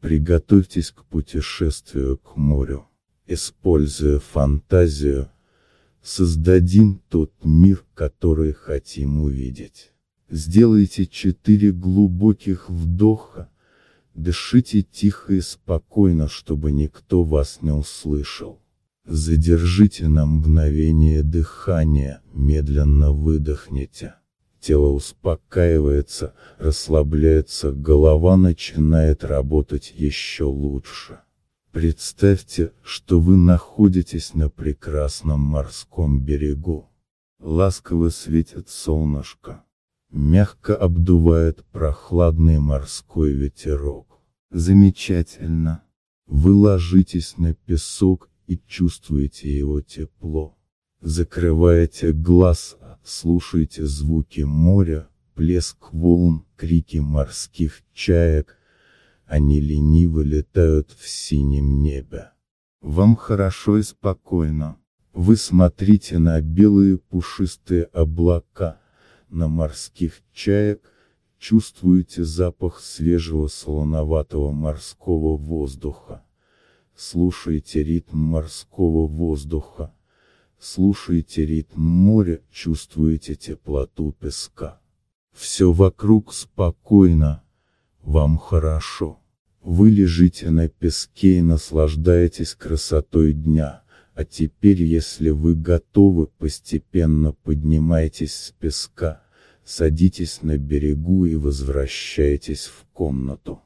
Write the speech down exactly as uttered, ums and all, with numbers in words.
Приготовьтесь к путешествию к морю. Используя фантазию, создадим тот мир, который хотим увидеть. Сделайте четыре глубоких вдоха, дышите тихо и спокойно, чтобы никто вас не услышал. Задержите на мгновение дыхание, медленно выдохните. Тело успокаивается, расслабляется, голова начинает работать еще лучше. Представьте, что вы находитесь на прекрасном морском берегу. Ласково светит солнышко. Мягко обдувает прохладный морской ветерок. Замечательно. Вы ложитесь на песок и чувствуете его тепло. Закрываете глаза, слушаете звуки моря, плеск волн, крики морских чаек. Они лениво летают в синем небе. Вам хорошо и спокойно. Вы смотрите на белые пушистые облака, на морских чаек, чувствуете запах свежего солоноватого морского воздуха. Слушаете ритм морского воздуха. Слушаете ритм моря, чувствуете теплоту песка. Все вокруг спокойно. Вам хорошо. Вы лежите на песке и наслаждаетесь красотой дня, а теперь, если вы готовы, постепенно поднимайтесь с песка, садитесь на берегу и возвращайтесь в комнату.